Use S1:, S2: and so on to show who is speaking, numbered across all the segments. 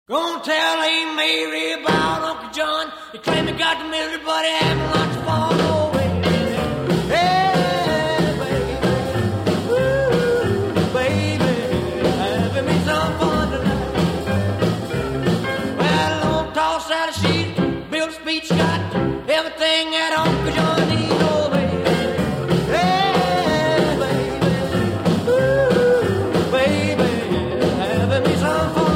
S1: Gonna tell Aunt Mary about Uncle John. He claimed he got the misery, but he having lots of fun. Oh, baby. Hey, baby. Ooh, baby. Having me some fun tonight. Well, don't toss out a sheet. Build a speech, got everything that Uncle John needs. Oh, baby. Hey, baby. Ooh, baby. Having me some fun.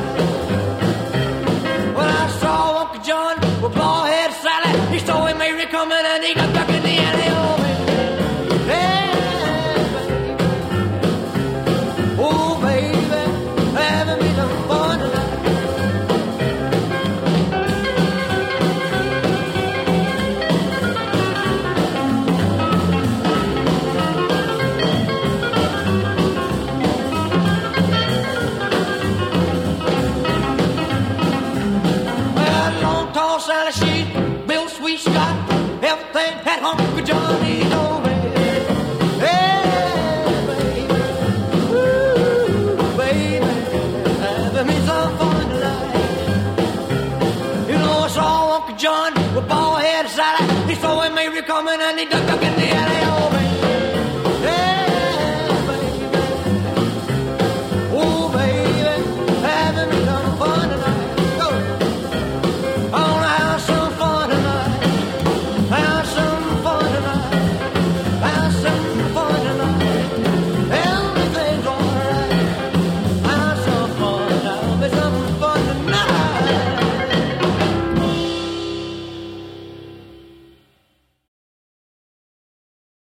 S1: John with bald-head Sally. He saw him Mary coming and he got duck in the alley. Oh, baby. Hey, baby. Oh, baby. Having me some fun tonight. Sally, she built sweet Scott, everything had Uncle John needs, oh baby. Hey, baby, ooh, baby, having me some fun tonight. You know I saw Uncle John with bald-head Sally. He saw him Mary coming and he ducked in the alley.